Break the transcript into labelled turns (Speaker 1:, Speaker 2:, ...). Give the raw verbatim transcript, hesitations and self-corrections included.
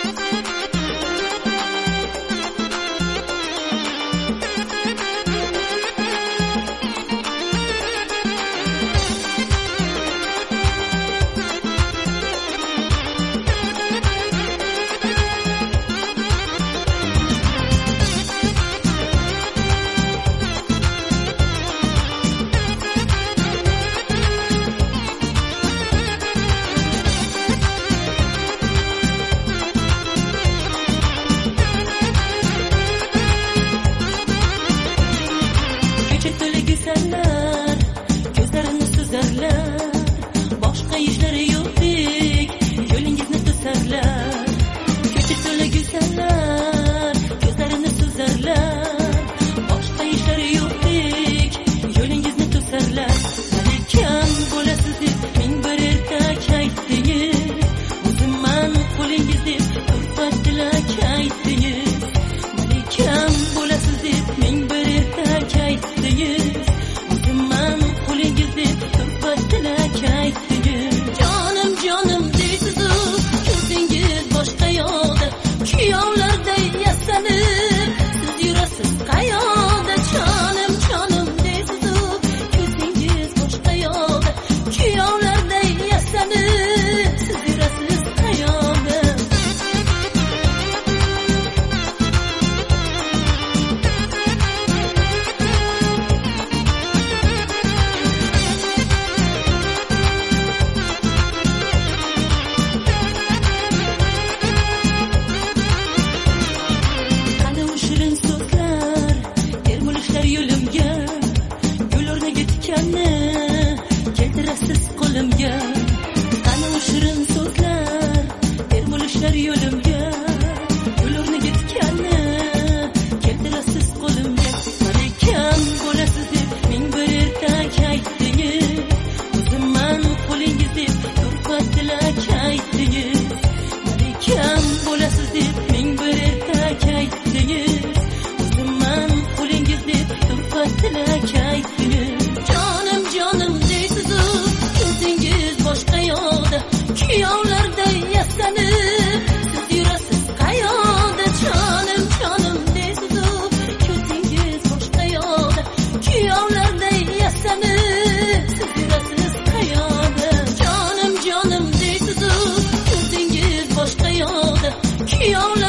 Speaker 1: Güzeller, gözlerini süzerler, başka işleri yok dik, yolungizni to'sarlar. Ko'cha to'la güzeller, gözlerini süzerler, başka işleri yok dik, yolungizni to'sarlar. Malikan bo'lasiz deb men bir ertak aytdingiz, o'zimman qo'lingiz deb turfa tilak aytdingiz. Malikan bo'lasiz deb men bir ertak aytdingiz, canım canım deysiz-u, ko'zingiz boshqa yoqda, kuyovlarday yastanib, siz yurasiz qayoqda. Canım canım deysiz-u, ko'zingiz boshqa yoqda, kuyovlarday yastanib, siz yurasiz qayoqda. Keltirasiz qo'limga, qani u shirin so'zlar, termulishlar yo'limga, gul o'rniga tikanni keltirasiz qo'limga. Malikan bo'lasiz deb men bir ertak aytdingiz, o'zimman qo'lingiz deb turfa tilak aytdingiz. Malikan bo'lasiz deb men bir ertak aytdingiz, o'zimman qo'lingiz deb turfa tilak aytdingiz. Canım canım deysiz-u, ko'zingiz boshqa yoqda, kuyovlarday yastanib, siz yurasiz qayoqda. Canım canım deysiz-u, ko'zingiz boshqa yoqda, kuyovlarday yastanib, siz yurasiz qayoqda. Canım canım deysiz-u, ko'zingiz boshqa yoqda, kuyovlar